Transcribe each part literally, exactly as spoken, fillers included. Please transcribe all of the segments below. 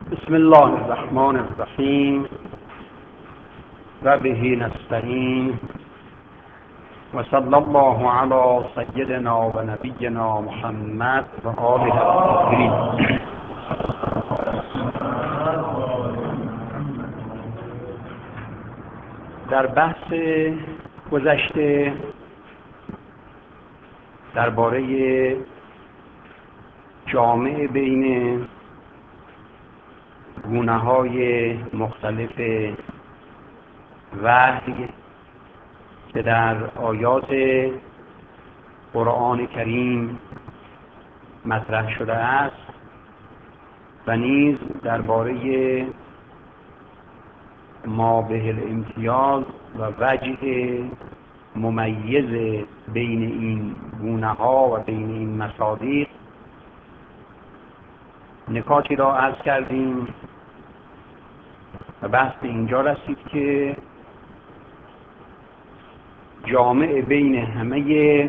بسم الله الرحمن الرحیم و به نستعین و صلی الله علی سیدنا و نبینا محمد و آله الطاهرین. در بحث گذشته درباره جامع بین گونه‌های مختلف وحی که در آیات قرآن کریم مطرح شده است و نیز درباره ما به الامتیاز و وجه ممیز بین این گونه‌ها و بین این مصادیق نکاتی را عرض کردیم و بحث به اینجا رسید که جامع بین همه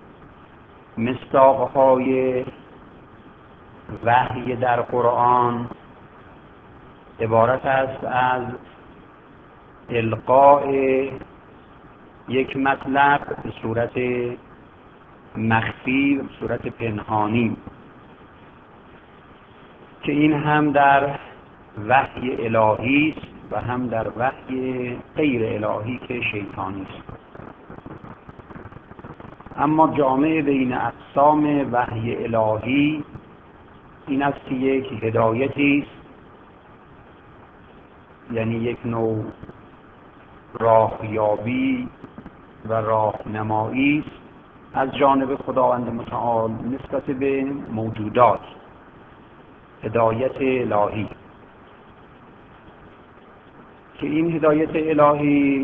مصداق‌های وحی در قرآن عبارت است از القاء یک مطلب به صورت مخفی به صورت پنهانی که این هم در وحی الهی است و هم در وحی غیر الهی که شیطانی است. اما جامع بین اقسام وحی الهی این است که یک هدایتی است، یعنی یک نوع راهیابی و راهنمایی است از جانب خداوند متعال نسبت به موجودات، هدایت الهی که این هدایت الهی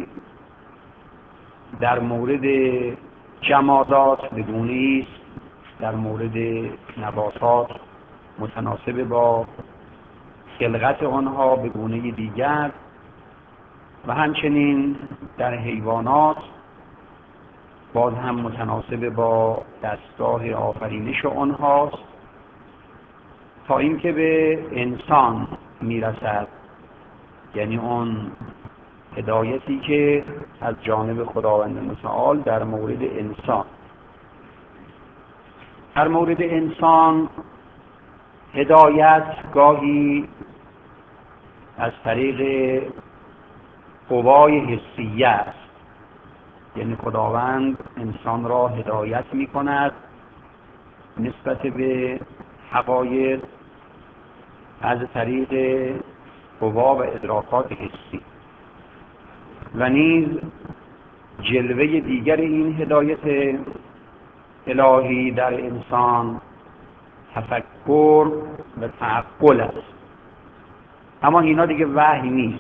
در مورد جمادات به گونه‌ای است، در مورد نباتات متناسب با خلقت آنها به گونه دیگر و همچنین در حیوانات باز هم متناسب با دستگاه آفرینش آنهاست تا اینکه به انسان میرسد، یعنی اون هدایتی که از جانب خداوند متعال در مورد انسان. در مورد انسان هدایت گاهی از طریق قوای حسیه است، یعنی خداوند انسان را هدایت می کند نسبت به حقایق از طریق قوا و ادراکات حسی و نیز جلوه دیگر این هدایت الهی در انسان تفکر و تعقل است. اما اینا دیگه وحی نیست.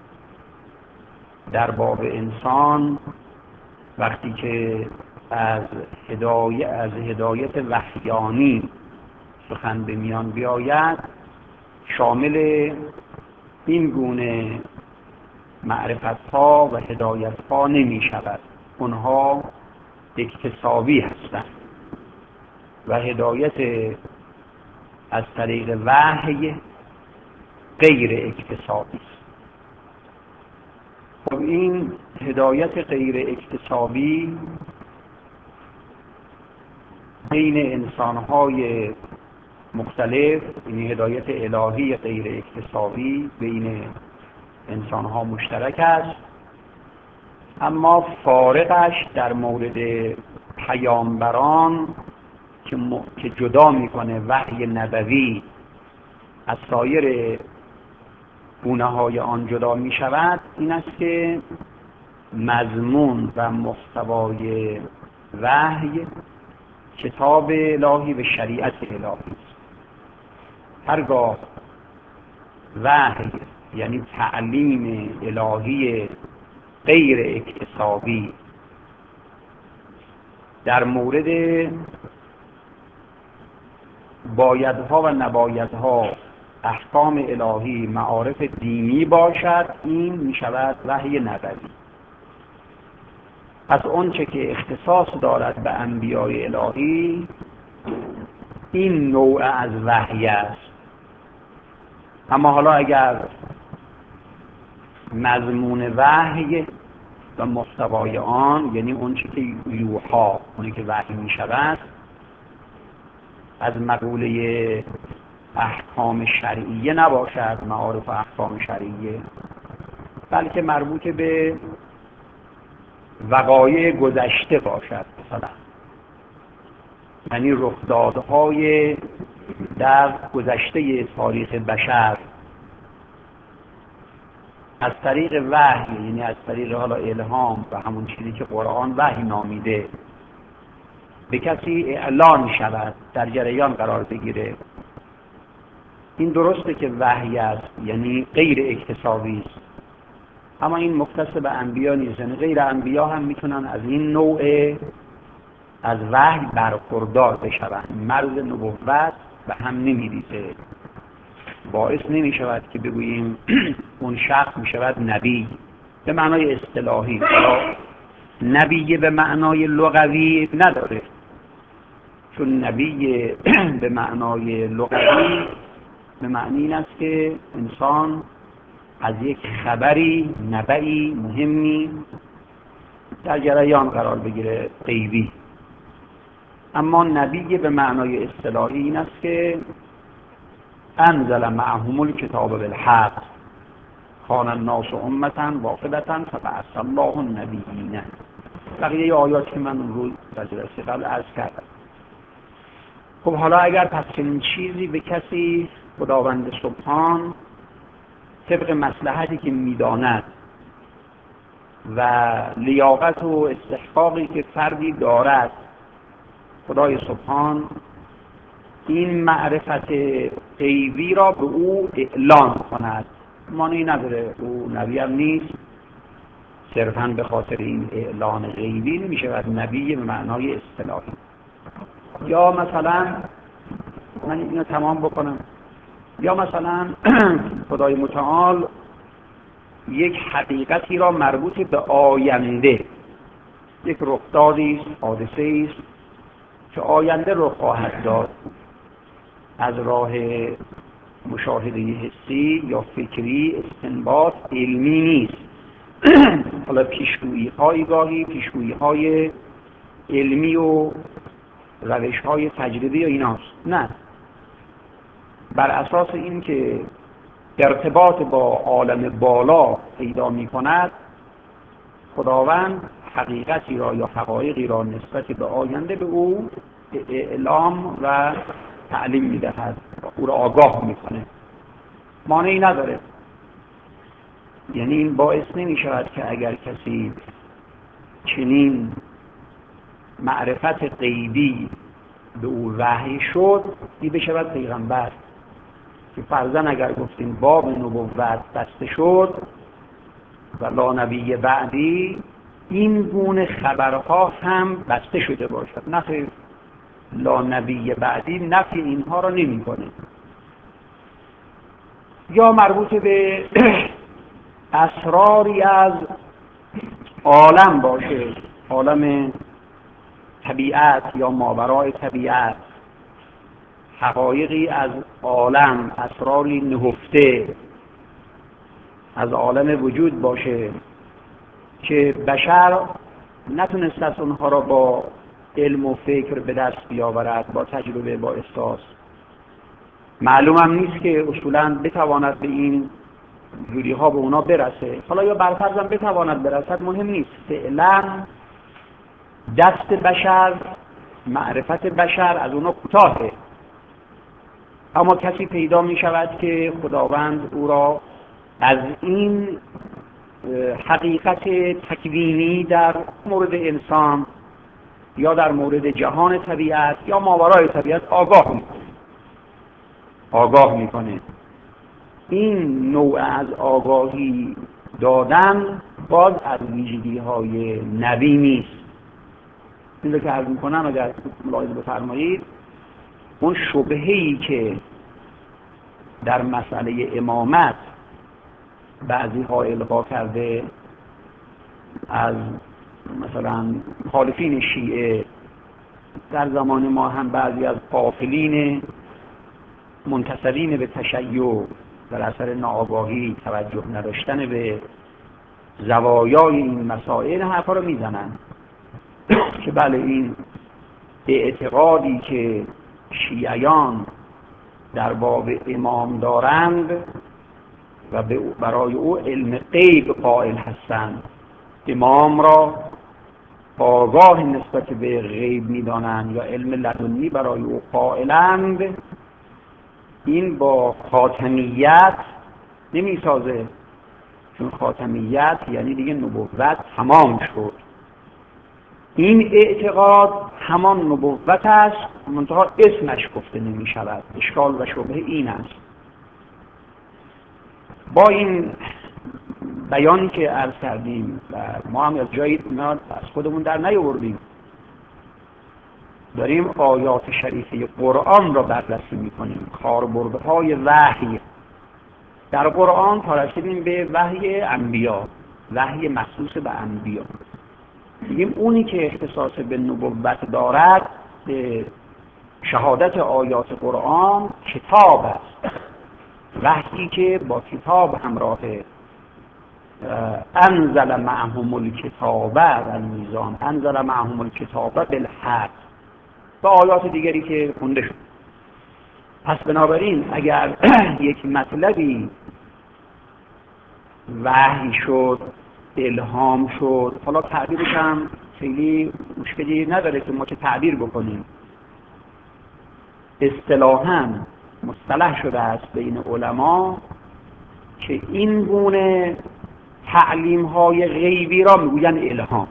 در باب انسان وقتی که از هدایت از هدایت وحیانی سخن به میان بیاید شامل این گونه معرفت‌ها و هدایت‌ها نمی شود. اونها اکتسابی هستند و هدایت از طریق وحی غیر اکتسابی است. خب این هدایت غیر اکتسابی بین انسان‌های مختلف، این هدایت الهی غیر اکتسابی بین انسان‌ها مشترک است، اما فارقش در مورد پیامبران که, م... که جدا میکنه وحی نبوی از سایر گونه‌های آن جدا می شود این است که مضمون و محتوای وحی کتاب الهی و شریعت الهی است. هرگاه وحی یعنی تعلیم الهی غیر اکتسابی در مورد بایدها و نبایدها احکام الهی معارف دینی باشد، این می شود وحی نبوی. پس اون چه که اختصاص دارد به انبیاء الهی این نوع از وحی است. اما حالا اگر مضمون وحی و محتوای آن، یعنی اون چی که یوحا، اونی که وحی می شود، از مقوله احکام شرعیه نباشد، معارف و احکام شرعیه، بلکه مربوط به وقایع گذشته باشد، مثلا یعنی رخدادهای در گذشته تاریخ بشر از طریق وحی، یعنی از طریق حالا الهام و همون چیزی که قرآن وحی نامیده، به کسی اعلان شود، در جریان قرار بگیره. این درسته که وحی است، یعنی غیر اکتسابی است، اما این مختص به انبیا نیست. یعنی غیر انبیا هم میتونن از این نوع از وحی برخوردار بشوند. مرز نبوت به هم نمیریزه، باعث نمیشود که بگوییم اون شخص میشود نبی به معنای اصطلاحی. نبی به معنای لغوی نداره، چون نبی به معنای لغوی به معنی این است که انسان از یک خبری، نبعی مهمی در جریان قرار بگیره، غیبی. اما نبی به معنای اصطلاحی این است که انزل معهم الکتاب بالحق کان الناس امة واحدة فبعث الله النبیین. بقیه آیات که من اون روز در جلسه قبل عرض کردم. خب حالا اگر پس چنین چیزی به کسی خداوند سبحان طبق مصلحتی که میداند و لیاقت و استحقاقی که فردی دارد، خدای سبحان این معرفت غیبی را به او اعلان کند، مانعی نداره، او نبی هم نیست، صرفاً به خاطر این اعلان غیبی نمیشود نبی به معنای اصطلاحی. یا مثلا من اینو تمام بکنم، یا مثلا خدای متعال یک حقیقتی را مربوط به آینده، یک رخدادی است، حادثه‌ای است که آینده رخ خواهد داد، از راه مشاهده حسی یا فکری استنباط علمی نیست. حالا پیشگویی های گاهی پیشگویی های علمی و روش های تجربی و ایناست، نه، بر اساس این که ارتباط با عالم بالا پیدا می کند، خداوند حقیقتی را یا حقایقی را نسبت به آینده به او اعلام و تعلیم می دهد، او را آگاه می کنه، مانعی نداره. یعنی این باعث نمی شود که اگر کسی چنین معرفت غیبی به او وحی شد این بشود پیغمبر، که فرضاً اگر گفتیم باب نبوت بسته شد و لا نبی بعدی، این گونه خبرها هم بسته شده باشد. نخیر، لا نبی بعدی نفی اینها را نمی کنه. یا مربوط به اسراری از عالم باشه، عالم طبیعت یا ماورای طبیعت، حقایقی از عالم، اسراری نهفته از عالم وجود باشه که بشر نتونست از اونها را با علم و فکر به دست بیاورد، با تجربه، با احساس. معلوم هم نیست که اصولاً بتواند به این جوری ها به اونا برسه. حالا یا برفرض هم بتواند برسد، مهم نیست. فعلا دست بشر، معرفت بشر از اونا کوتاهه. اما کسی پیدا می شود که خداوند او را از این حقیقت تکوینی در مورد انسان یا در مورد جهان طبیعت یا ماورای طبیعت آگاه میکنه آگاه میکنه این نوع از آگاهی دادن باز از ویژگی های نبی نیست. این رو که عرض میکنم اگر ملاحظه بفرمایید، اون شبهه‌ای که در مسئله امامت بعضی ها القا کرده از مثلا مخالفین شیعه، در زمان ما هم بعضی از قافلین منتسبین به تشیع در اثر ناآگاهی توجه نداشتن به زوایای این مسائل حرفا رو میزنن که بله این اعتقادی که شیعیان در باب امام دارند و برای او علم غیب قائل هستند، امام را آگاه نسبت به غیب میدانند یا علم لدنی برای او قائلند، این با خاتمیت نمیسازه، چون خاتمیت یعنی دیگه نبوت تمام شد. این اعتقاد همان نبوت است، منتها اسمش گفته نمی شود. اشکال و شبهه این است. با این بیانی که عرض کردیم و ما هم از جایی از خودمون در نیاوردیم، داریم آیات شریفه قرآن را بررسی میکنیم، کاربردهای وحی در قرآن تا رسیدیم به وحی انبیا، وحی مخصوص به انبیا. میگیم اونی که اختصاص به نبوت دارد، به شهادت آیات قرآن، کتاب است، وحی که با کتاب همراهه. انزل معهم الکتاب والمیزان، انزل معهم الکتاب بالحق و آیات دیگری که خونده شد. پس بنابراین اگر یک مطلبی وحی شد، الهام شد، حالا تعبیرش هم خیلی مشکلی نداره که ما چه تعبیر بکنیم، اصطلاحاً مصطلح شده است بین علما که این گونه تعلیم های غیبی را میگوین الهام.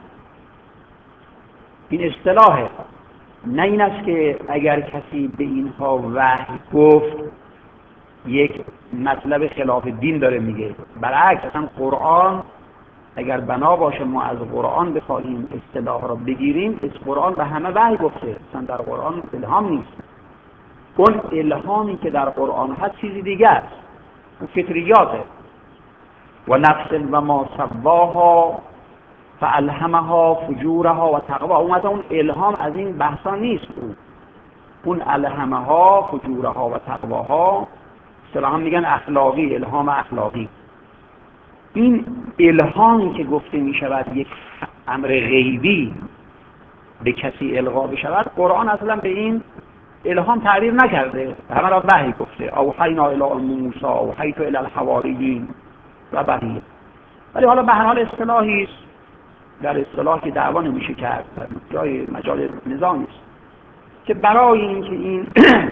این اصطلاحه، نه این است که اگر کسی به اینها وحی گفت یک مطلب خلاف دین داره میگه. برعکس، اصلا قرآن اگر بنا باشه ما از قرآن بخواهیم اصطلاح را بگیریم، از قرآن به همه وحی گفته، اصلا در قرآن الهام نیست. اون الهامی که در قرآن هست چیزی دیگه است، اون فطریاته. و نفس و ما سواها فالهمها فجورها و تقواها. اون مثلا اون الهام از این بحثا نیست. اون اون الهمها فجورها و تقواها اصطلاحاً میگن اخلاقی، الهام اخلاقی. این الهامی که گفته میشود یک امر غیبی به کسی القا بشود، قرآن اصلا به این الهام تعبیر نکرده، همه را وحی گفته. اوحینا الی موسی اوحیت الی الحواریین و بقیه. ولی حالا به هر حال اصطلاحی است، در اصطلاح که دعوا نمیشه کرد، جای مجال نزاع نیست، که برای اینکه این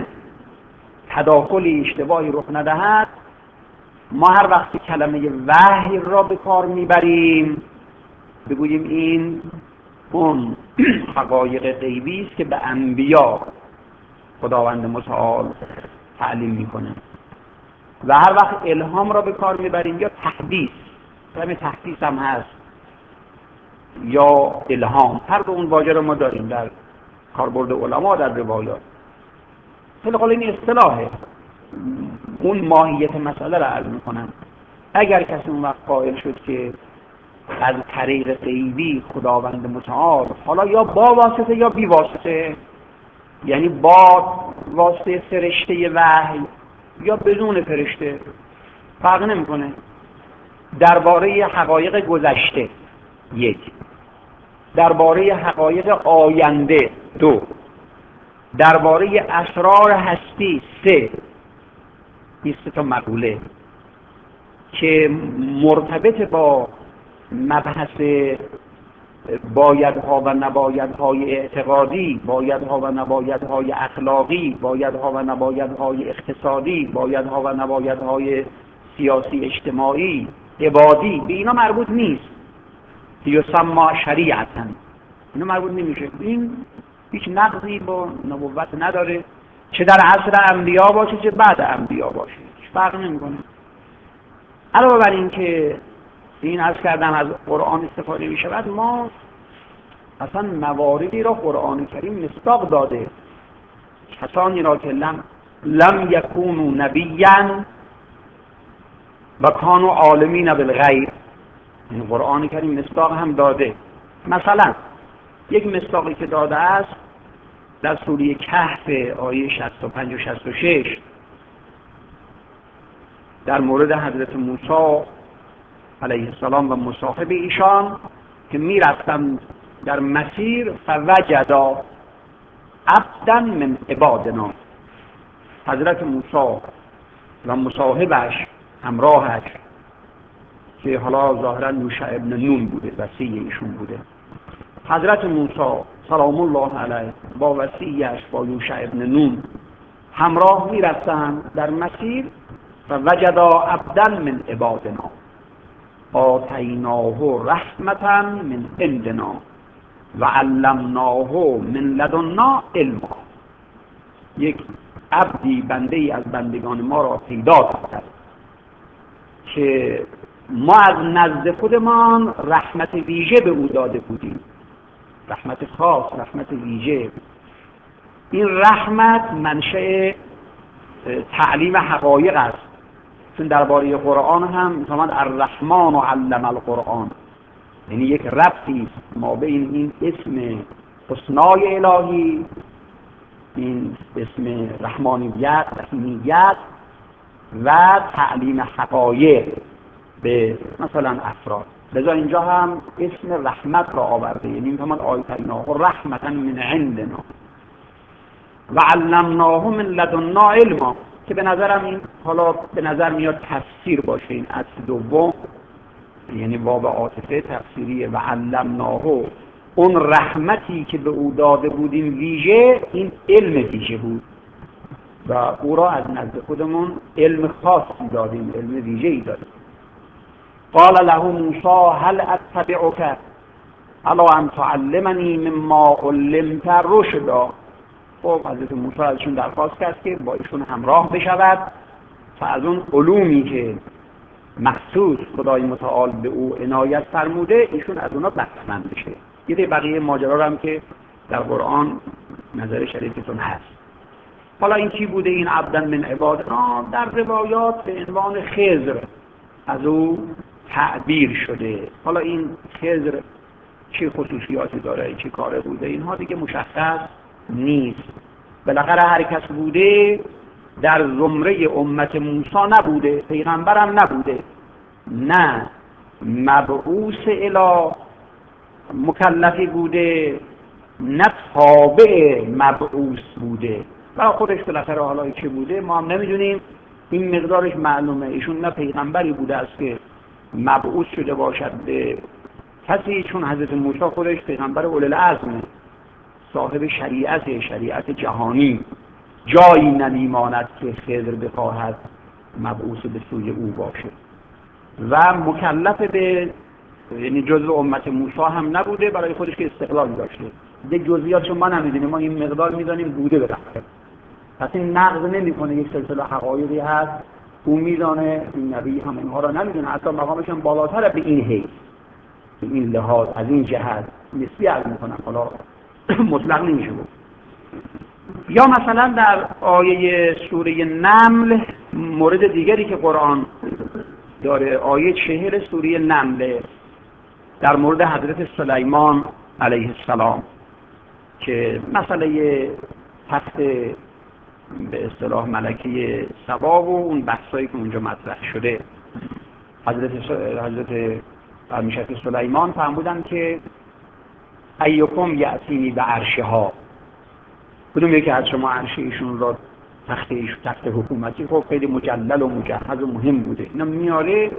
تداخل اشتباهی رخ ندهد، ما هر وقت کلمه وحی را به کار میبریم بگوییم این اون حقایق غیبی است که به انبیا خداوند متعال تعلیم میکنه. و هر وقت الهام را به کار میبریم یا تحدیث، همین تحدیث هم هست یا الهام، هر دو اون واژه رو ما داریم در کاربرد علما در روایات. خیلی قال این اصطلاحه، اون ماهیت مسئله را عرض میکنم. اگر کسی اون وقت قائل شد که از طریق غیبی خداوند متعال، حالا یا با واسطه یا بی واسطه، یعنی با واسطه فرشته وحی یا بدون فرشته، فرق نمیکنه، درباره حقایق گذشته یک، درباره حقایق آینده دو، درباره اسرار هستی سه، این سه تا مقوله که مرتبط با مبحث بایدها و نبایدهای اعتقادی، بایدها و نبایدهای اخلاقی، بایدها و نبایدهای اقتصادی، بایدها و نبایدهای سیاسی اجتماعی عبادی، به اینا مربوط نیست. یسمى شریعتا، اینا مربوط نمیشه. این هیچ نقضی با نبوت نداره، چه در عصر انبیا باشه چه بعد انبیا باشه، هیچ فرق نمیکنه. علاوه بر این که این عرض کردم از قرآن استفاده می شود، ما اصلا مواردی را قرآن کریم مصداق داده، کسانی را که لم لم یکونوا نبیا و کانوا عالمین بالغیب، این قرآن کریم مصداق هم داده. مثلا یک مصداقی که داده است در سوره کهف آیه شصت و پنج و شصت و شش، در مورد حضرت موسی علیه السلام و مصاحب ایشان که میرفتند در مسیر فوجدا عبدا من عبادنا. حضرت موسی و مصاحبش همراهش که حالا ظاهرا یوشع ابن نون بوده، وصی ایشون بوده، حضرت موسی سلام الله علیه با وصیش با یوشع ابن نون همراه میرفتند در مسیر و وجدا عبدا من عبادنا آتیناه رحمتا من عندنا و علمناه من لدنا علما. یک عبدی، بنده ای از بندگان ما را پیدا کرد که ما از نزد خودمان رحمت ویژه به او داده بودیم، رحمت خاص، رحمت ویژه. این رحمت منشأ تعلیم حقایق است، چون درباره قرآن هم می‌فرماید الرحمن علم القرآن، یعنی یک ربطی است ما بین این اسم حسنای الهی، این اسم رحمانیت، رحیمیت و تعلیم حقایق به مثلا افراد. لذا اینجا هم اسم رحمت را آورده، یعنی می‌فرماید آیتیناه رحمتا من عندنا و علمناه من لدنا علما، که به نظرم این حالا به نظر میاد تفسیر باشه این اصل دوم، یعنی واو عاطفه تفسیریه و علمناه، اون رحمتی که به او داده بودیم ویژه، این علم ویژه بود و او را از نزد خودمون علم خاصی دادیم، علم ویژه‌ای دادیم. قال له موسی هل اتبعك علی ان تعلمنی مما علمت رشدا. خب حضرت موسی ازشون درخواست کرد که با ایشون همراه بشود و از اون علومی که مخصوص خدای متعال به او عنایت فرموده ایشون از اونا بهره‌مند بشه. یه بقیه ماجرا رو هم که در قرآن نظر شریفتون هست. حالا این چی بوده این عبدن من عبادنا؟ در روایات به عنوان خضر از او تعبیر شده. حالا این خضر چه خصوصیاتی داره، چه کاره بوده، اینها دیگه مشخص نیست. بالاخره هر کس بوده در زمره امت موسی نبوده، پیغمبرم نبوده، نه مبعوث الی مکلفی بوده، نه تابع مبعوث بوده. برای خودش بالاخره حالا چه بوده ما هم نمیدونیم، این مقدارش معلومه. ایشون نه پیغمبری بوده است که مبعوث شده باشد به کسی، چون حضرت موسی خودش پیغمبر اولوالعزم، صاحب شریعت، شریعت جهانی، جایی نمیماند که خضر بخواهد مبعوث به سوی او باشه و مکلف به، یعنی جزء امت موسی هم نبوده، برای خودش که استقلال داشته. دیگه جزئیاتشو ما نمیدونیم، ما این مقدار میدونیم بوده بالاخره. پس این نقض نمیکنه یک سلسله حقایقی هست اون میدانه، این نبی هم اینها را نمیدونه، حتی مقامش هم بالاتر به این حیث، به این لحاظ، از این جهت نسبی عرض میکنم، حالا مطلق نمیشه بود. یا مثلا در آیه سوره نمل مورد دیگری که قرآن داره، آیه چهل سوره نمل در مورد حضرت سلیمان علیه السلام که مسئله تخت به اصطلاح ملکی سبا و اون بحثایی که اونجا مطرح شده، حضرت حضرت فرمیشت سلیمان فرمودن که ایکم یأتینی به عرشها، کدوم یکی از شما عرش ایشون را تخت ایشون تخت حکومتی، خب خیلی مجلل و مجهز و مهم بوده، اینا میاره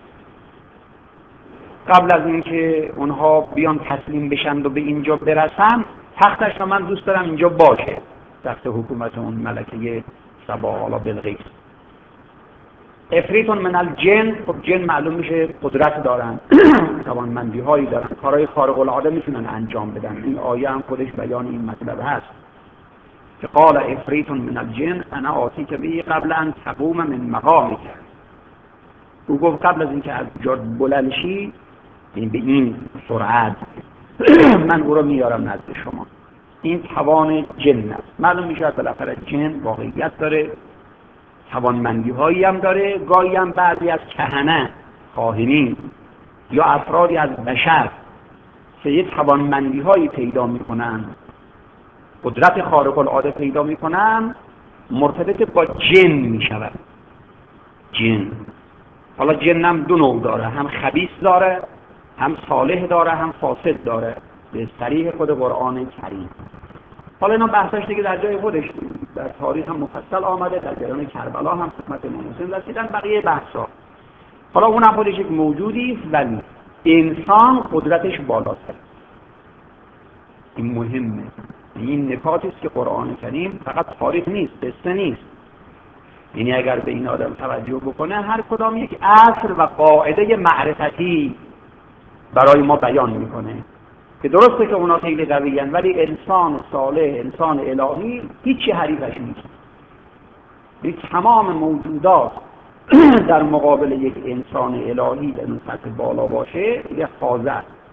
قبل از اینکه اونها بیان تسلیم بشن و به اینجا برسن، تختش رو من دوست دارم اینجا باشه، تخت حکومت اون ملکه سبا حالا بلقیس. افریتون من الجن، خب جن معلوم میشه قدرت دارن، توانمندی هایی دارن، کارهای خارق العاده میتونن انجام بدن. این آیه هم خودش بیان این مطلب هست که قال افریتون من الجن انا آتیک به قبل ان تقوم من مقامک. او گفت قبل از اینکه از جا بلند شی، یعنی به این سرعت من او را میارم نزد شما. این توان جن است. معلوم میشه بالاخره جن واقعیت داره، توانمندی هایی هم داره. گاهی هم بعضی از کهنه، کاهنین یا افرادی از بشر که یه توانمندی هایی پیدا میکنن، قدرت خارق العاده پیدا میکنن، مرتبط با جن میشود. جن. حالا جن هم دو نوع داره، هم خبیث داره، هم صالح داره، هم فاسد داره به صریح خود قرآن کریم. حالا اینا بحثش دیگه در جای خودش در تاریخ هم مفصل آمده، در جریان کربلا هم خدمت امام حسین رسیدن، بقیه بحثا. حالا اونم خودش یک موجودی است ولی انسان قدرتش بالاتر. این مهمه. این نکاتی است که قرآن کریم فقط تاریخ نیست، قصه نیست. یعنی اگر به این آدم توجه بکنه هر کدام یک اصل و قاعده معرفتی برای ما بیان میکنه که درسته که اونا خیلی قویین ولی انسان صالح، انسان الهی هیچی حریفش نیست. این تمام موجودات در مقابل یک انسان الهی در اون سطح بالا باشه یه خاضع.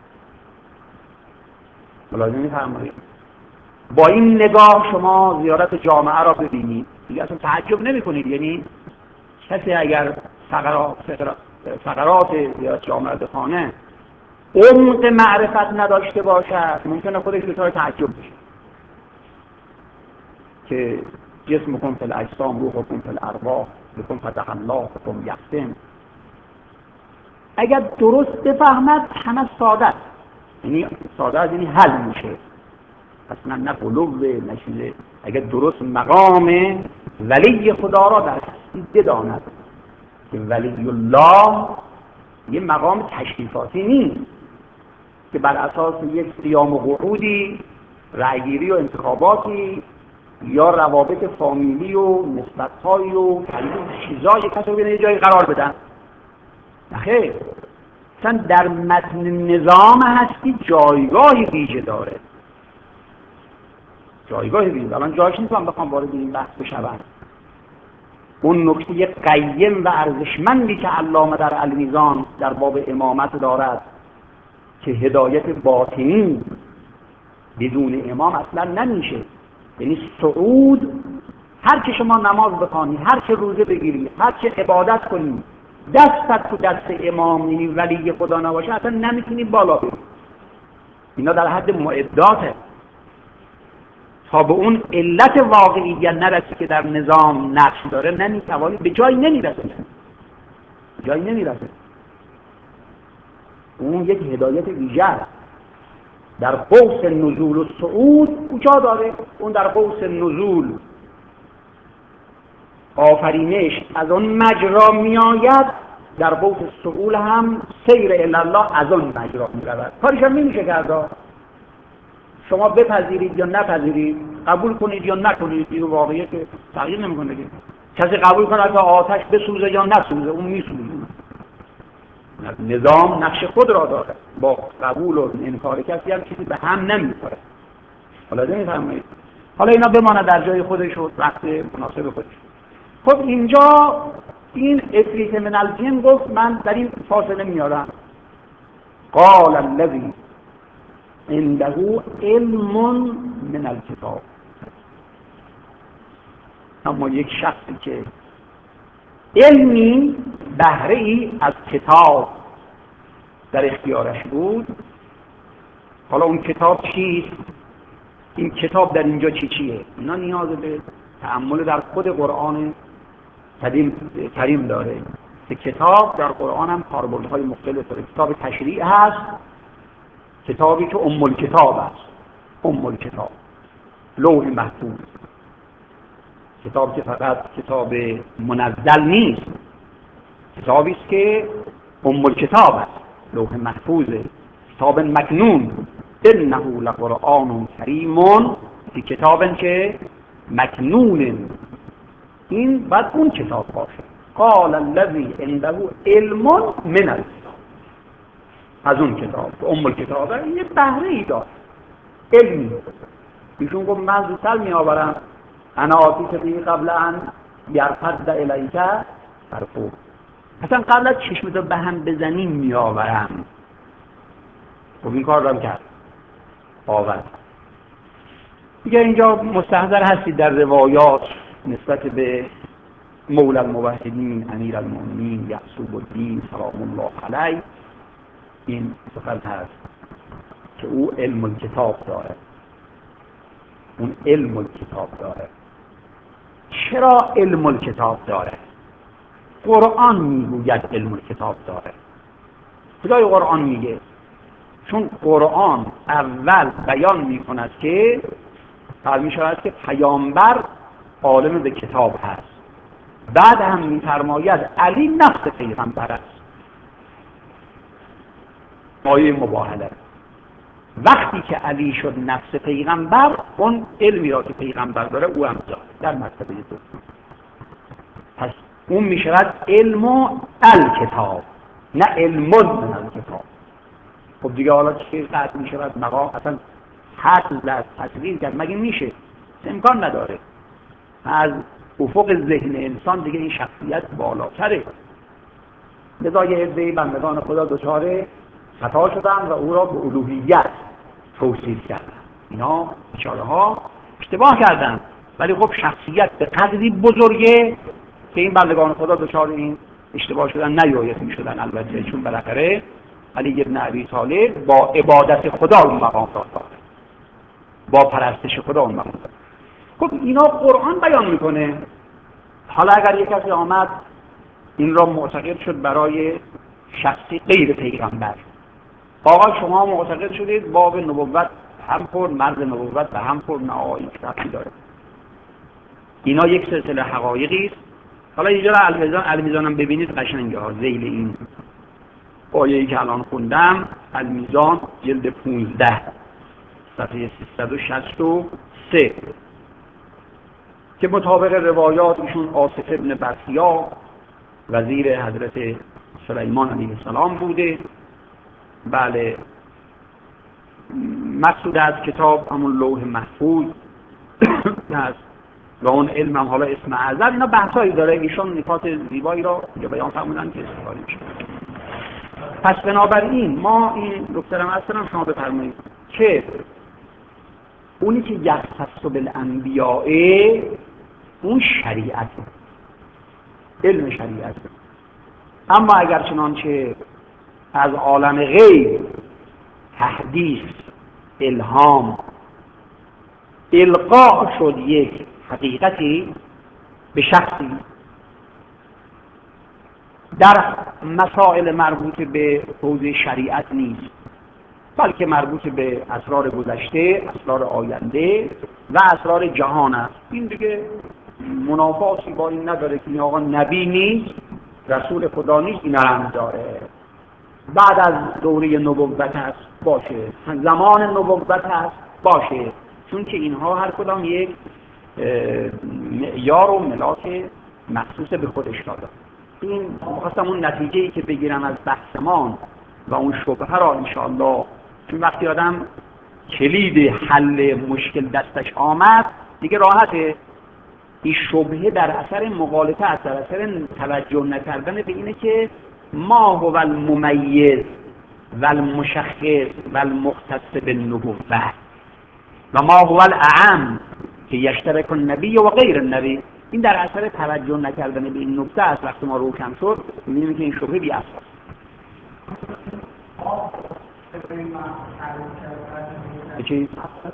ملاحظه می‌فرمایید؟ با این نگاه شما زیارت جامعه را ببینید دیگه اصلا تعجب نمی‌کنید. یعنی کسی اگر فقرات فقرات زیارت جامعه بخونه عمق معرفت نداشته باشد ممکنه خودش دچار تعجب بشه که جسمکم فی الاجسام روحکم فی الارواح لکم فتح الله لکم یقسم. اگر درست بفهمد همه ساده است. یعنی ساده است یعنی حل میشه اصلا نه قلوبه نه چیزه. اگر درست مقام ولی خدا را در بداند که ولی الله یه مقام تشریفاتی نیست که بر اساس یک قیام و قعودی رأیگیری و انتخاباتی یا روابط فامیلی و نسبت‌های و چیزایی کسی رو یه جایی قرار بدن. نخیر، اصلا در متن نظام هستی جایگاهی ویژه داره، جایگاهی ویژه. الان جاش نیست من بخوام وارد این بحث بشم. اون نکته قیم و ارزشمندی که علامه در المیزان در باب امامت دارد که هدایت باطنی بدون امام اصلا نمیشه. یعنی صعود، هر که شما نماز بخوانید، هر که روزه بگیرید، هر که عبادت کنید، دستت تو دست امام یعنی ولی خدا نباشه اصلا نمیتونی بالا برید. اینا در حد معداته تا به اون علت واقعیت نرسی که در نظام نقش داره نمیتوانی، به جایی نمیرسه، جایی نمیرسه. اون یک هدایت ویژه است. در قوس نزول و صعود کجا داره؟ اون در قوس نزول آفرینش از اون مجرا می آید، در قوس صعود هم سیر الله از اون مجرا می رود. کارش هم نمیشه کرد. شما بپذیرید یا نپذیرید، قبول کنید یا نکنید، این واقعیه که تغییر نمیکنه. کسی قبول کنه که آتش بسوزه یا نسوزه، اون میسوزه. نظام نقش خود را داره، با قبول و انکار کسی هم چیزی به هم نمیخوره. حالا نمیفهمید. حالا اینا بماند در جای خودش و وقت مناسب خودش. خب اینجا این افریت من الجن گفت من در این فاصله میارم. قال الذی عنده علم من الکتاب. اما یک شخصی که علمی بهره ای از کتاب در اختیارش بود. حالا اون کتاب چیست؟ این کتاب در اینجا چی چیه؟ اینا نیاز به تأمل در خود قرآن کریم داره که کتاب در قرآن هم کاربردهای مختلف داره. کتاب تشریع هست، کتابی که ام الکتاب است، ام الکتاب لوح محفوظ، کتاب که فقط کتاب منزل نیست، کتابی است که ام الکتاب است، لوح محفوظ، کتاب مکنون، انه لقرآن کریم، که کتابی که مکنون، این بعد اون کتاب باشه. قال الذی عنده علم من الکتاب، از اون کتاب ام الکتاب یه بهره ای داشت، علمی. ایشون گفت من زودتر می آورم، انا آتیک به قبل ان یرتد الیک طرفک، اصلا قبل از چشمتو به هم بزنیم می آورم. خب این کار رو کرد، آورد. دیگه اینجا مستحضر هستید در روایات نسبت به مولا الموحدین امیر المؤمنین یعقوب الدین سلام الله علیه این سخن هست که او علم الکتاب داره، اون علم الکتاب داره. چرا علم الکتاب داره؟ قرآن میگوید علم کتاب داره. خدای قرآن میگه چون قرآن اول بیان میکند که فرمی شود که پیامبر عالم به کتاب هست، بعد هم میفرماید علی نفس پیغمبر است. آیه مباهله. وقتی که علی شد نفس پیغمبر، اون علمی را که پیغمبر داره او هم داره در مرتبه دو. پس اون میشود علم و الکتاب، نه علمون من الکتاب. خب دیگه حالا چه قطع میشود مقام اصلا حد از تصویر کرد مگه میشه؟ امکان نداره. از افق ذهن انسان دیگه این شخصیت بالاتره. لذا یه عده بندگان خدا دچار خطا شدن و او را به الوهیت توصیف کردن. اینا اشاره ها اشتباه کردن، ولی خب شخصیت به قدری بزرگه که این بندگان خدا دچار این اشتباه شدن نیایت می شدن. البته چون بالاخره علی ابن ابی طالب با عبادت خدا اون مقام را داره، با پرستش خدا اون مقام داره. خب اینا قرآن بیان میکنه. حالا اگر یک کسی آمد این را معتقد شد برای شخصی غیر پیغمبر، آقا شما معتقد شدید باب نبوت هم پر، مرد نبوت به هم پر، نهایی شخصی داره. اینا یک سلسله حقایقی است. حالا اینجا را المیزان المیزانم ببینید قشنگه ها. ذیل این آیه‌ای که الان خوندم، المیزان جلد پانزده صفحه سیصد و شصت و سه که مطابق روایات ایشون آصف ابن برخیا وزیر حضرت سلیمان علیه السلام بوده. بله، مقصود از کتاب همون لوح محفوظ هست و اون علم هم حالا اسم اعظم. اینا بحثایی داره، ایشون نکات زیبایی را یا بیان فرمودن که استفاده میشه. پس بنابراین ما این دکترم اصلا شما بفرمایید که اونی که یختص بالانبیاء اون شریعت، علم شریعت. اما اگر چنانچه از عالم غیب تحدیث، الهام، القاء شد یک حقیقتی به شخصی در مسائل مربوط به حوزه شریعت نیست، بلکه مربوط به اسرار گذشته، اسرار آینده و اسرار جهان است، این دیگه منافاتی با این نداره که این آقا نبی نیست، رسول خدا نیست، این هم داره. بعد از دوره نبوت هست باشه، زمان نبوت هست باشه، چون که اینها هر کدام یک معیار و ملاک مخصوص به خودش داره. این خواستم اون نتیجه‌ای که بگیرم از بحثمان و اون شبهه را انشاءالله، چون وقتی آدم کلید حل مشکل دستش آمد دیگه راحته. این شبهه در اثر مغالطه است، در اثر توجه نکردن به اینه که ما هو الممیز و المشخص و المختص بالنبوة و ما هو الاعم که یشترک النبی و غیر النبی. این در اثر توجه نکردن به این نکته است. وقتی ما روشن شد می‌بینیم که این شبهه بی اساس. چی؟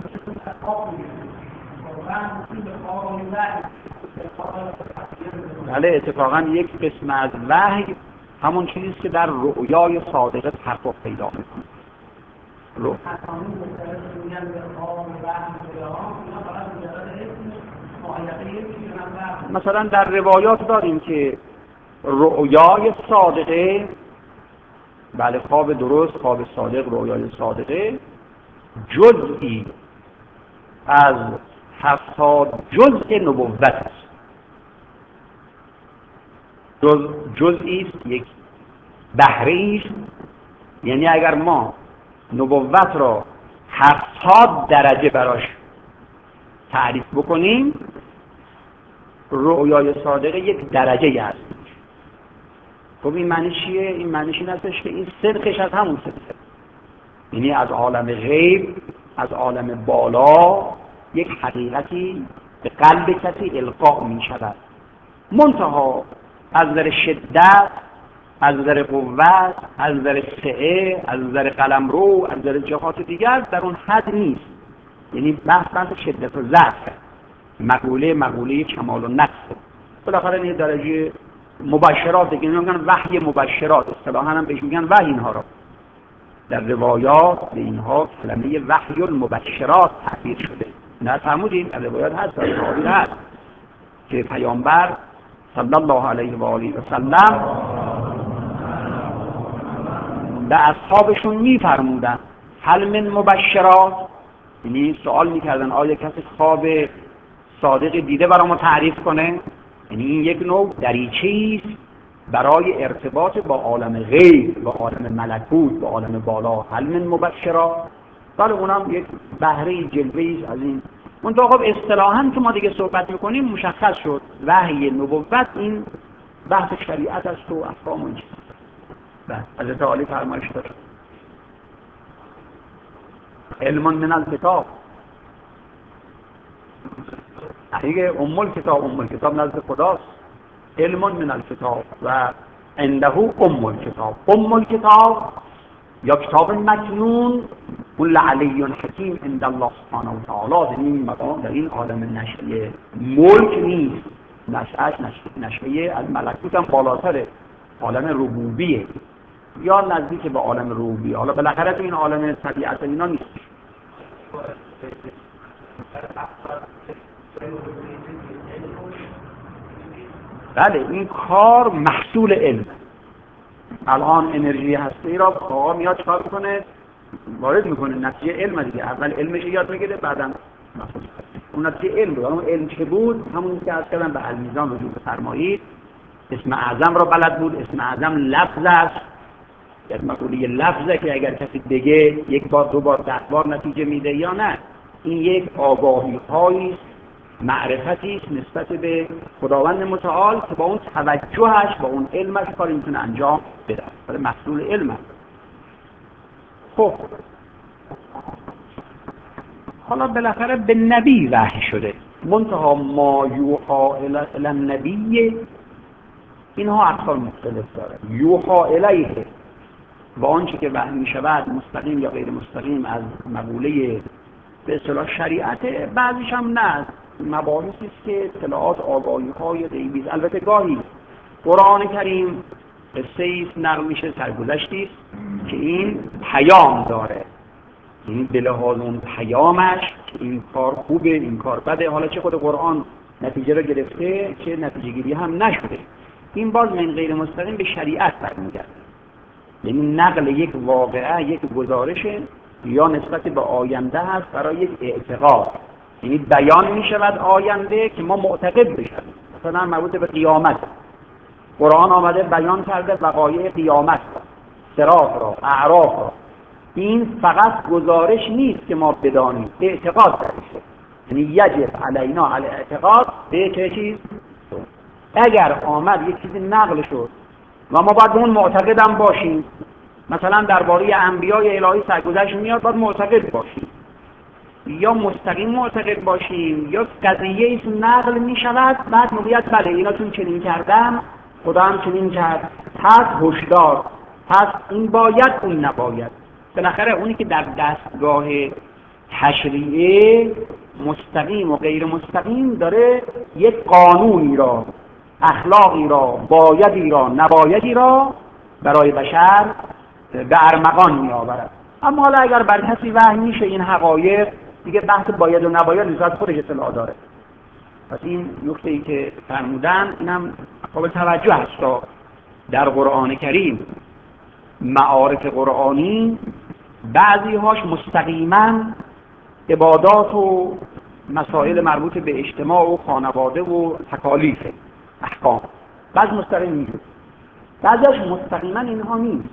بله، اتفاقا یک قسم از وحی همون چیزی که در رؤیای صادقه تحقق پیدا می‌کنه. رو مثلا در روایات داریم که رؤیای صادقه، بله خواب درست، خواب صادق، رؤیای صادقه جزئی از هفتاد جزء نبوت است. جز جزئی است، یک بهره است. یعنی اگر ما نبوت را هفتاد درجه براش تعریف بکنیم، رؤیای صادقه یک درجه است. خب این معنی چیه؟ این معنیش این هستش که این صدقش از همون صدقه، یعنی از عالم غیب، از عالم بالا یک حقیقتی به قلب کسی القا می شود. منتها از نظر شدت، از نظر قوت، از نظر سعه، از نظر قلمرو، از نظر جهات دیگر در اون حد نیست. یعنی بحث بحث شدت و ضعف، مقوله مقوله کمال و نقص. بالاخره این درجه مبشرات که میگن وحی مبشرات، اصطلاحاً هم بهش میگن وحی. اینها را در روایات به اینها کلمه وحی المبشرات تعبیر شده. نه فرمودیم در روایات هست، در تعبیر هست که پیامبر صلی الله علیه و آله و سلم به اصحابشون میفرمودن هل من مبشرات، یعنی سوال میکردن آیا کسی خواب صادق دیده برای ما تعریف کنه؟ یعنی این یک نوع دریچه‌ای است برای ارتباط با عالم غیب، با عالم ملکوت، با عالم بالا. هل من مبشرات، ولی اونم یک بهره جلوه‌ای از این. اون تا خب اصطلاحاً که ما دیگه صحبت میکنیم مشخص شد وحی نبوت این بحث شریعت است و احکام و این چیز. بله حضرت علی فرمایش داشت علم من الکتاب، دیگه ام الکتاب، ام الکتاب نزد خداست. علم من الکتاب و عنده ام الکتاب. ام الکتاب یا کتاب مکنون اون لعلی حکیم عند الله سبحانه و تعالی. در این مقام در این عالم نشأه ملک نیست، نشأهش نشأه از ملکوت هم بالاتره، عالم ربوبیه یا نزدیک به عالم ربوبیه. حالا بالاخره تو این عالم طبیعت اینا نیست. بله این کار محصول علم. الان انرژی هستی را آقا میاد چکار کنه؟ وارد میکنه، نتیجه علم دیگه. اول علمش یاد میگیره بعداً اون نتیجه علم بود. اون علم چه بود؟ همون که از کردن به المیزان رجوع فرمایید. اسم اعظم را بلد بود. اسم اعظم لفظ است، یک مقوله لفظه که اگر کسی بگه یک بار دو بار ده بار نتیجه میده یا نه. این یک آگاهی هایی معرفتی است نسبت به خداوند متعال که با اون توجهش با اون علمش کاری میتونه انجام بده. ولی مسئول علم است. خب حالا بالاخره به نبی وحی شده، منتها ما یوحا الی النبی اینها اقسام مختلف داره. یوحا الیه و آنچه که وحی میشود مستقیم یا غیر مستقیم از مقوله به اصطلاح شریعت، بعضیش هم نه، مباحثی است که اطلاعات آگاهی‌های غیبی است. البته گاهی قرآن کریم قصه‌ای است نقل میشه، سرگذشتی است که این پیام داره، این به لحاظ اون پیامش این کار خوبه این کار بده. حالا چه خود قرآن نتیجه رو گرفته چه نتیجه گیری هم نشده، این باز من غیر مستقیم به شریعت برمیگرده. یعنی نقل یک واقعه، یک گزارشه یا نسبت به آینده هست برای یک اعتقاد، یعنی بیان می شود آینده که ما معتقد بشیم. مثلا مربوط به قیامت، قرآن آمده بیان کرده وقایع قیامت، صراط را، اعراف را. این فقط گزارش نیست که ما بدانیم، اعتقاد درشه. یعنی یجب علینا علی اعتقاد به چه چیز؟ اگر آمد یک چیزی نقل شد و ما باید اون معتقدم باشیم، مثلا درباره انبیای الهی سرگذشت میاد باید معتقد باشیم، یا مستقیم معتقد باشیم، یا قضیه ایست نقل می شود بعد موقعیت بله اینا چون چنین کردن خدا هم چنین کرد پس هشدار، پس این باید این نباید. بالاخره اونی که در دستگاه تشریعه مستقیم و غیر مستقیم داره یک قانونی را، اخلاقی را، بایدی را، نبایدی را برای بشر به ارمغان می آورد. اما حالا اگر بر کسی وحی میشه این حقایق دیگه بحث باید و نباید نسبت خودش اطلاع داره. پس این نکته‌ای که فرمودن اینم قابل توجه است. در قرآن کریم معارف قرآنی بعضی هاش مستقیما عبادات و مسائل مربوط به اجتماع و خانواده و تکالیف احکام، بعض مستقیم نیست، بعضیش مستقیما اینها نیست،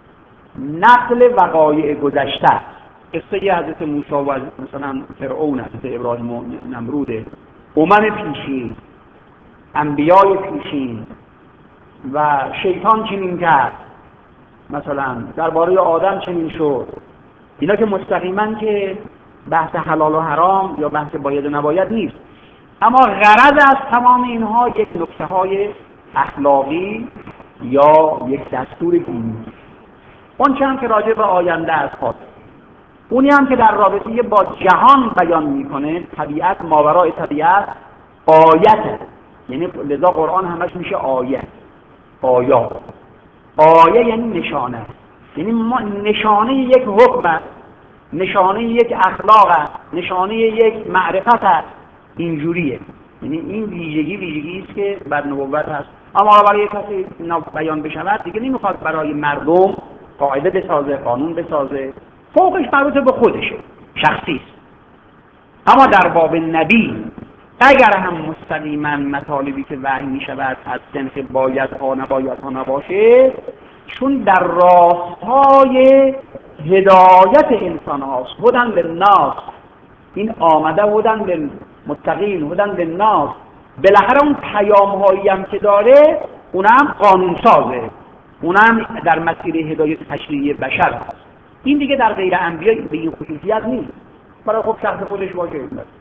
نقل وقایع گذشته. قصه حضرت موسی و مثلا فرعون، حضرت ابراهیم و نمرود، امم پیشین، انبیای پیشین و شیطان چنین کرد، مثلا درباره آدم چنین شد. اینا که مستقیما که بحث حلال و حرام یا بحث باید و نباید نیست، اما غرض از تمام اینها یک نکته های اخلاقی یا یک دستور دینی. اون چه هم که راجع به آینده است خاص، اونی هم که در رابطه با جهان بیان میکنه، طبیعت، ماورای طبیعت، آیت، یعنی لذا قرآن همش میشه آیه. آیا آیه یعنی نشانه، یعنی ما نشانه یک حکم است، نشانه یک اخلاق است، نشانه یک معرفت است. اینجوریه، یعنی این ویژگی ویژگی است که بر نبوت هست. اما برای کسی بیان بشود دیگه نمیخواد برای مردم قاعده بسازه، قانون بسازه، فوقش مربوط به خودشه، شخصی است. اما در باب نبی اگر هم مستقیما مطالبی که وحی می شود از صنف باید ها نباید ها نباشه، چون در راستای هدایت انسان هاست، هدن للناس، این آمده هدن للمتقین، هدن للناس، بالاخره اون پیام هایی هم که داره اونم قانون سازه، اونم در مسیر هدایت تشریعی بشر هست. این دیگه در غیر انبیا به این خصوصیت نیست، برای خب شخص خودش باشه.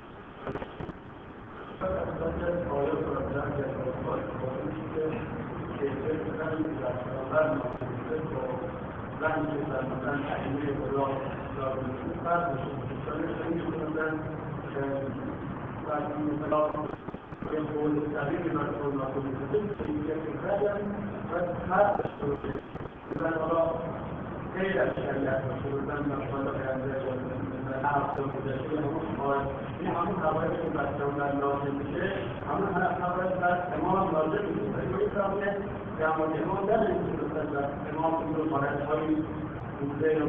غیر از شریعت رسولان نشانه بنده حرف گذشته این همون حوایج که بر دولت لازم میشه، همون حوایج بر امام لازم میشه. این که جمع امام در این صورت در امام رو مارک‌های بوده یا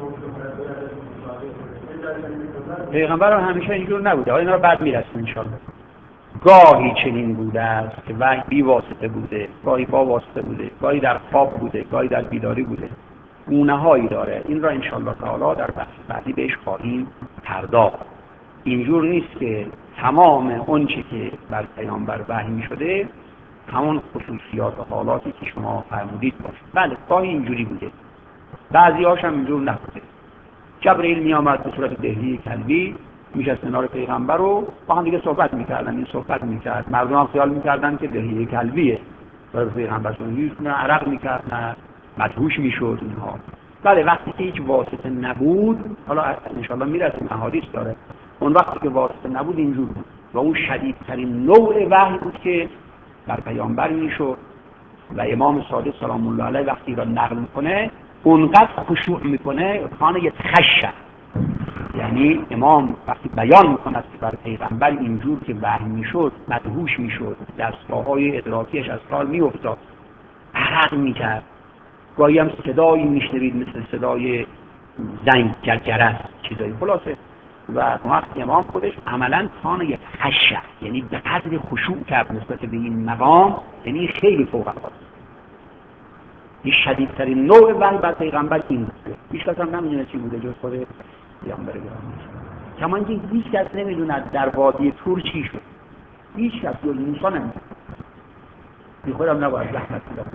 بوده پیغمبر هم همیشه اینجور نبوده، اینا رو بعد میرسیم انشاءالله. گاهی چنین بوده است که وحی بی واسطه بوده، گاهی با واسطه بوده، گاهی در خواب بوده، گاهی در بیداری بوده، گونه هایی داره. این را انشاءالله تعالی در بحث بعدی بهش خواهیم پرداخت. اینجور نیست که تمام اون چی که بر پیامبر وحی می شده همون خصوصیات و حالاتی که شما فرمودید باشه. بله گاهی اینجوری بوده، بعضی هاش هم اینجور نبوده. جبرئیل می آمد به صورت دهلی کلبی، میشست کنار پیغمبر رو با هم دیگه صحبت میکردن، این صحبت میکرد، مردم هم خیال میکردن که دهلی کلبیه، برای پیغمبر سنگیز نه عرق میکرد نه مدهوش میشد اینها. بله وقتی که هیچ واسطه نبود، حالا انشاءالله میرسیم احادیث داره، اون وقتی که واسطه نبود اینجور بود و اون شدیدترین نوع وحی بود که بر پیامبر میشد. و امام صادق سلام الله علیه وقتی را نقل میکنه اونقدر خشوع میکنه خانه خشه، یعنی امام وقتی بیان میکند که بر پیغمبر اینجور که وحی میشد مدهوش میشد، دستگاه‌های ادراکیش از کار میافتاد، عرق میکرد، گاهی هم صدایی میشنوید مثل صدای زنگ جرجره چیزایی خلاصه. و وقتی امام خودش عملا خانه خشه، یعنی به قدر خشوع کرد نسبت به این مقام، یعنی خیلی فوق العاده. این شدیدترین نوع وحی بر پیغمبر این بوده. هیچ کس هم نمیدونه چی بوده جز خود پیامبر گرامی. کما اینکه هیچ کس نمیدونه در وادی طور چی شد، هیچ کس جز موسی نمیدونه. بی خودم نباید زحمت بدم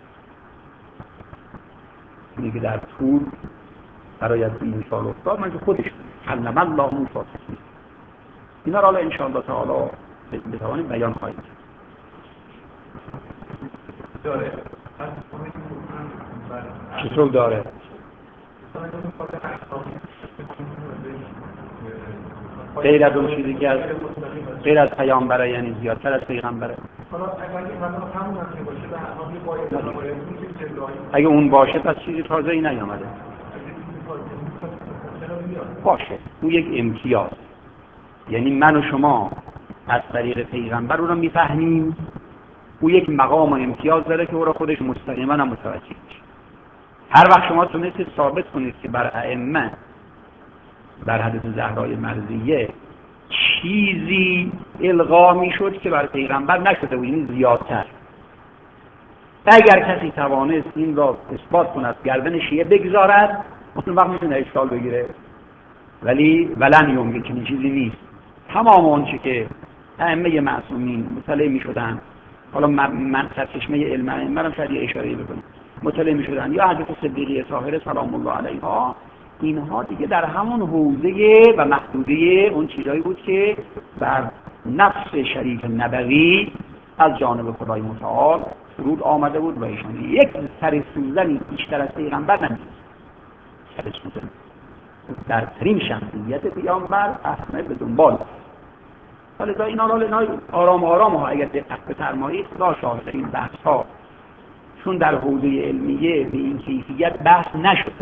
اینه که در طور برای از این سال افتاد، من که خودش کلم الله موسی تکلیما. اینا را انشاءالله تعالی بتوانیم بیان خواهیم داره. چطور داره؟ غیر از اون چیزی که از غیر از پیامبره، یعنی زیادتر از پیغمبره. اگه اون باشه پس چیزی تازه ای نیامده. باشه اون یک امتیاز، یعنی من و شما از طریق پیغمبر رو میفهمیم، او یک مقام و امتیاز داره که او را خودش مستقیما هم متوجه میشه. هر وقت شما تونستید ثابت کنید که بر ائمه، بر حضرت زهرای مرضیه چیزی القا میشد که بر پیغمبر نشده و این زیادتر، اگر کسی توانست این را اثبات کند گردن شیعه بگذارد اون وقت میتونه اشکال بگیره، ولی ولن یمکن چنین چیزی نیست. تمام اون چی که ائمه معصومین مطلع میشدن، حالا من سرچشمه علم ائمه رو شاید اشاره بکنم، مطلع میشدن، یا حضرت صدیقه طاهره سلام الله علیها، اینها دیگه در همون حوزه و محدوده اون چیزایی بود که بر نفس شریف نبوی از جانب خدای متعال فرود آمده بود و ایشان یک سر سوزنی بیشتر از پیغمبر نمی‌دید. سر سوزن در ترین شخصیت پیامبر اصلا به دنبال. ولی اینا را آرام آرام ها اگر دقت بفرمایید لا شاهد این بحث ها چون در حوزه علمیه به این کیفیت بحث نشده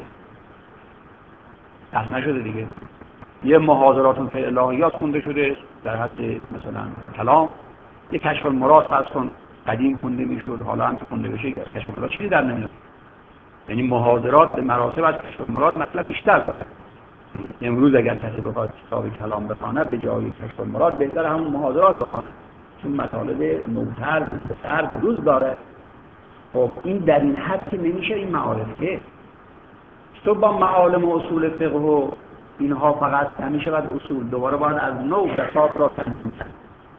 بحث نشده دیگه. یه محاضرات فی الهیات خونده شده در حد مثلا کلام، یه کشف المراد فرض کن قدیم خونده میشد، حالا هم که خونده بشه از کشف المراد چیزی در نمیاد. یعنی محاضرات به مراتب از کشف المراد مطلب بیشتر داره. امروز اگر کسی بخواد کتاب کلام بخواند به جای کشف المراد بهتر همون محاضرات بخواند، چون مطالب نوتر بسر بروز داره. خب این در این حد که نمیشه این معارف که تو با معالم و اصول فقه و اینها فقط همیشه باید اصول دوباره باید از نو بساط را تنظیم کرد.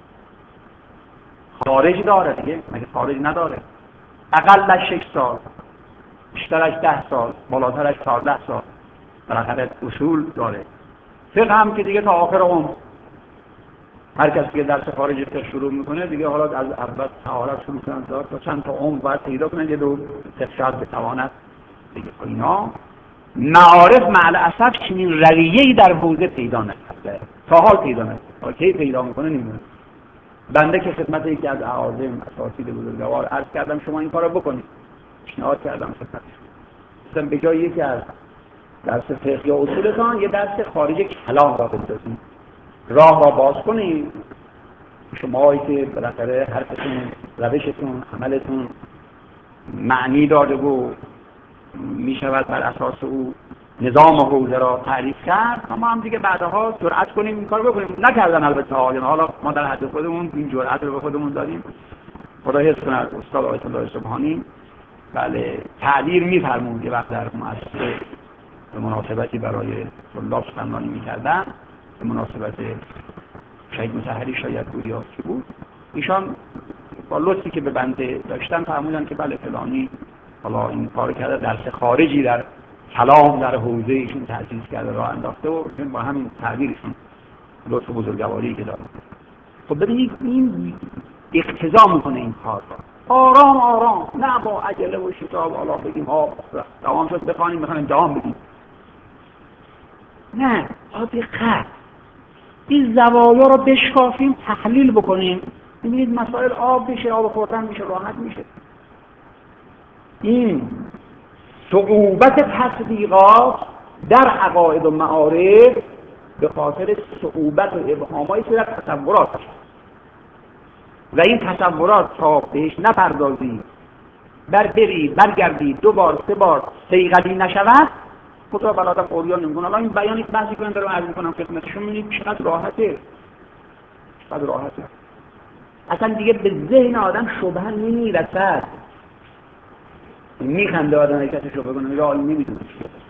خارج داره دیگه، مگه خارج نداره؟ اقلش شش سال، بیشترش ده سال، بالاترش چهارده سال بالاخره اصول داره. فقه هم که دیگه تا آخر عمر هر کسی که درس خارج فقه شروع میکنه دیگه حالا از اول طهارت شروع کنن تا چند تا عمر باید پیدا کنن، یه دو فقه شاید بتواند دیگه. اینا معارف مع الاسف چنین رویه‌ای در حوزه پیدا نکرده، تا حال پیدا نکرده. کی پیدا میکنه نمیدونم. بنده که خدمت یکی از اعاظم اساتید بزرگوار عرض کردم شما این کارو بکنید، پیشنهاد کردم خدمتش. مثلا به جای یکی از درس فقه یا اصولتان یه درس خارج کلام را بندازید، راه را باز کنید. شماهایی که بالاخره حرفتون، روشتون، عملتون معنی داره و میشود بر اساس او نظام حوزه را تعریف کرد، اما هم دیگه بعدها جرأت کنیم این کارو بکنیم. نکردن البته حالا حالا ما در حد خودمون این جرأت رو به خودمون دادیم. خدا حفظ کنه استاد آیت الله سبحانی بله تعبیر می‌فرمود که وقت در مؤسسه به مناسبتی برای طلاب سخنرانی می‌کردن، به مناسبت شهید مطهری شاید بود یا چی بود، ایشان با لطفی که به بنده داشتن فرمودن که بله فلانی حالا این کار کرده، درس خارجی در کلام در حوزه ایشون تأسیس کرده راه انداخته و با همین تعبیرشون لطف بزرگواری که داره. خب ببینید این اقتضا میکنه این کار را آرام آرام، نه با عجله و شتاب حالا بگیم ها دوام شد بخوانیم بخوانیم دوام بدیم، نه با دقت این زوایا رو بشکافیم تحلیل بکنیم. ببینید مسائل آب بشه، آب خوردن میشه، راحت میشه. این صعوبت تطبیقات در عقاید و معارف به خاطر صعوبت و ابهامایی که در تصورات و این تصورات تا بهش نپردازی بر بری برگردی دو بار سه بار صیقلی نشود خدا بر آدم اوریان نمیکنه. الان این بیانی که بحثی کنم دارم عرض میکنم خدمتشون میبینید چقدر راحته، چقدر راحته. اصلا دیگه به ذهن آدم شبهه نمیرسد. میخنده آدم ای کسی شبهه کنه یا نمیدونه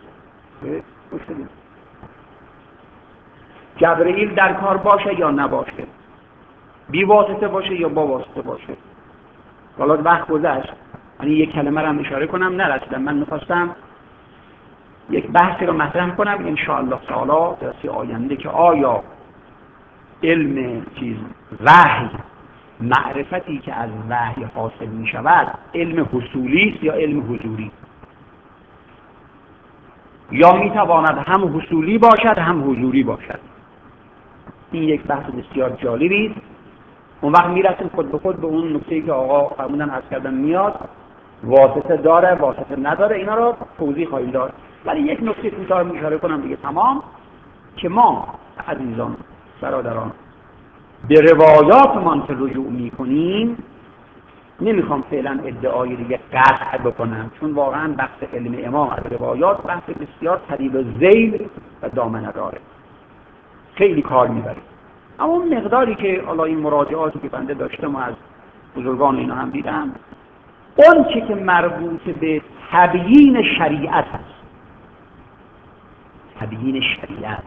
جبرئیل در کار باشه یا نباشه، بی واسطه باشه یا با واسطه باشه. حالا وقت گذشت، یعنی یک کلمه رو هم اشاره کنم نرسیدم. من میخواستم یک بحثی رو مطرح کنم ان شاء الله تعالی در آینده که آیا علم چیز وحی، معرفتی که از وحی حاصل می شود علم حصولی است یا علم حضوری، یا می تواند هم حصولی باشد هم حضوری باشد. این یک بحث بسیار جالبی است. اون وقت میرسیم خود به خود به اون نکته‌ای که آقا فرمودن عرض کردن میاد، واسطه داره واسطه نداره، اینا رو توضیح خواهیم داد. ولی یک نکته کوتاه اشاره کنم دیگه تمام، که ما عزیزان برادران به روایاتمان که رجوع میکنیم، نمیخوام فعلا ادعای دیگه قطع بکنم چون واقعا بحث علم امام از روایات بحث بسیار طریب و ذیل و دامنه داره، خیلی کار میبره. اما اون مقداری که حالا این مراجعاتی که بنده داشتم و از بزرگان اینا هم دیدم، اون چه که مربوط به تبیین شریعت هست، تبیین شریعت،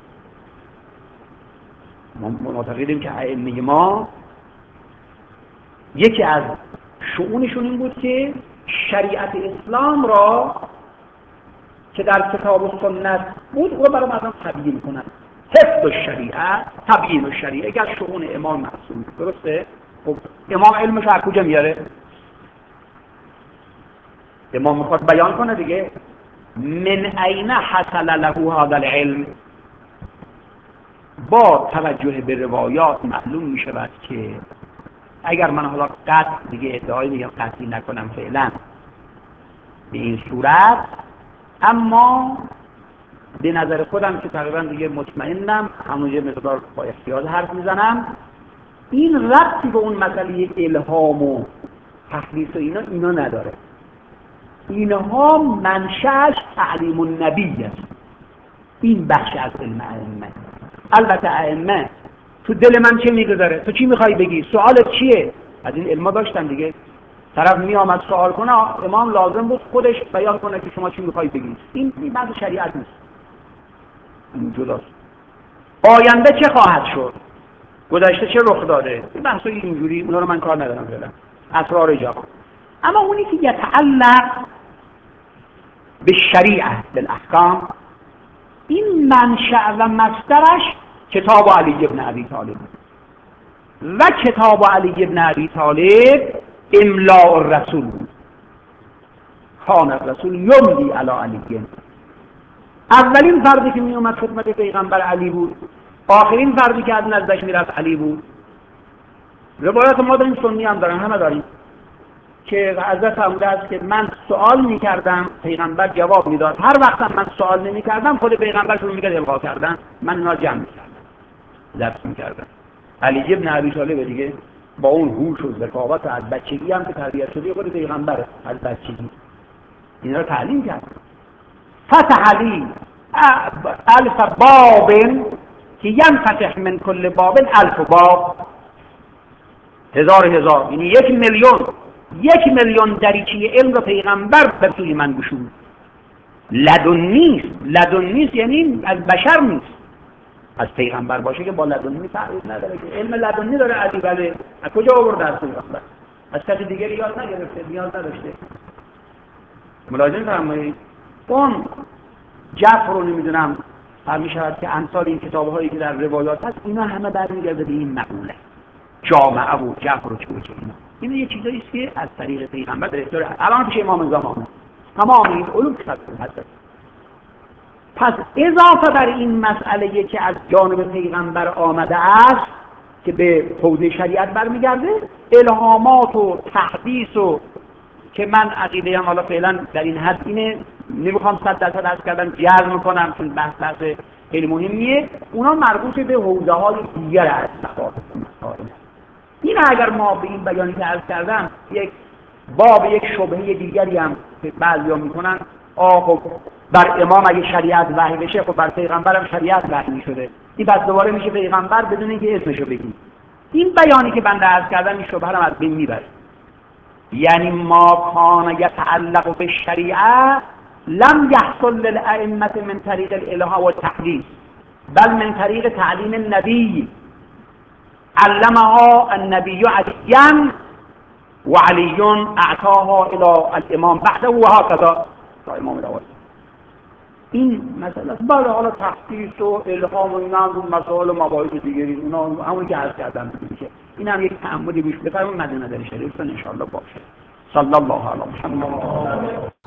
ما معتقدیم که ائمه ما یکی از شؤونشون این بود که شریعت اسلام را که در کتاب و سنت بود او برای مردم تبیین کنن. حفظ الشریعه، تبیین الشریعه که از شؤون امام محسوب. درسته؟ خب امام علمش از کجا میاره؟ امام میخواد بیان کنه دیگه. من این حصل له هذا العلم، با توجه به روایات معلوم میشود که اگر من حالا قطع دیگه ادعای دیگه قطعی نکنم فعلا، به این صورت. اما به نظر خودم که تقریبا دیگه مطمئنم، همون یه مقدار با احتیاط حرف میزنم، این ربطی به اون مسئله الهام و تخلیص و اینا اینا نداره. اینها منشأش تعلیم النبی است. این بخش از علم ائمه. البته ائمه تو دل من چه میگذاره؟ تو چی میخوای بگی؟ سوالت چیه؟ از این علما داشتن دیگه. طرف میامد سوال کنه، امام لازم بود خودش بیان کنه که شما چی میخوای بگید. این بحث شریعت نیست. این جداست. آینده چه خواهد شد؟ گذشته چه رخ داده؟ این بحث اینجوری اونا رو من کار ندارم فعلا. اسرار جهان. اما اونی که یتعلق به شریعت بالاحکام، این منشأ و مصدرش کتاب علی ابن ابی طالب و کتاب علی ابن ابی طالب املاء الرسول بود. کان الرسول یملی علی علی. اولین فردی که می اومد خدمت پیغمبر علی بود، آخرین فردی که از نزدش میرفت علی بود. روایت ما داریم، سنی هم دارن، همه داریم که حضرت فرموده است که من سوال میکردم پیغمبر جواب میداد، هر وقتم من سوال نمیکردم خود پیغمبر شروع میکرد القا کردن، من اینا جمع میکردم درس میکردم. علی ابن ابی طالب دیگه با اون هوش و ذکاوت و از بچگی هم که تربیت شده خود پیغمبر از بچگی اینا رو تعلیم کرد. فتح علی الف باب که ینفتح من کل باب الف باب، هزار هزار، یعنی یک میلیون یک میلیون دریچه علم رو پیغمبر به سوی من گشود. لدنیست، لدنیست یعنی از بشر نیست، از پیغمبر باشه که با لدنی تعریف نداره که علم لدنی داره علی. بله از کجا آورده؟ از پیغمبر، از کسی دیگری یاد نگرفته، نیاز نداشته. ملاحظه فرمایید اون جعفر رو نمیدونم همیشه هست که امثال این کتاب هایی که در روایات هست اینا همه برمیگرده به این مقوله جامعه و جعفر و چوچه. اینا این یه چیزایی است که از طریق پیغمبر در اختیار الان پیش امام زمانه تمام این علوم کتاب هست. پس اضافه بر این مسئله که از جانب پیغمبر آمده است که به حوزه شریعت برمیگرده، الهامات و تحدیث و که من عقیده هم حالا فعلا در این حد اینه، نمیخوام صد درصد عرض کردم جزم میکنم چون بحث بحث خیلی مهمیه، اونا مربوط به حوزه های دیگر از مسائل. این اگر ما به این بیانی که عرض کردم یک باب یک شبهه دیگری هم که بعضیا میکنن، آخه بر امام اگه شریعت وحی بشه خب بر پیغمبر هم شریعت وحی میشده، این پس دوباره میشه پیغمبر بدون اینکه اسمشو بگیم. این بیانی که بنده عرض کردم این شبهه رو از بین میبره. یعنی ما کان یتعلق بالشریعه لم یحصل للائمه من طریق الالهام و التحدیث بل من طریق تعلیم النبی علمها النبی علیا و علی اعطاها الى الامام بعده و هكذا تا امام داود. این مسئله است. بله حالا تحدیث و الهام و اینا هم مسائل و مباحث دیگری اونا همونی که عرض کردم میشه. این هم یک تعمدی بیش بفرمایید مد نظر شریفتون ان شاء الله باشه. صلی الله علی محمد.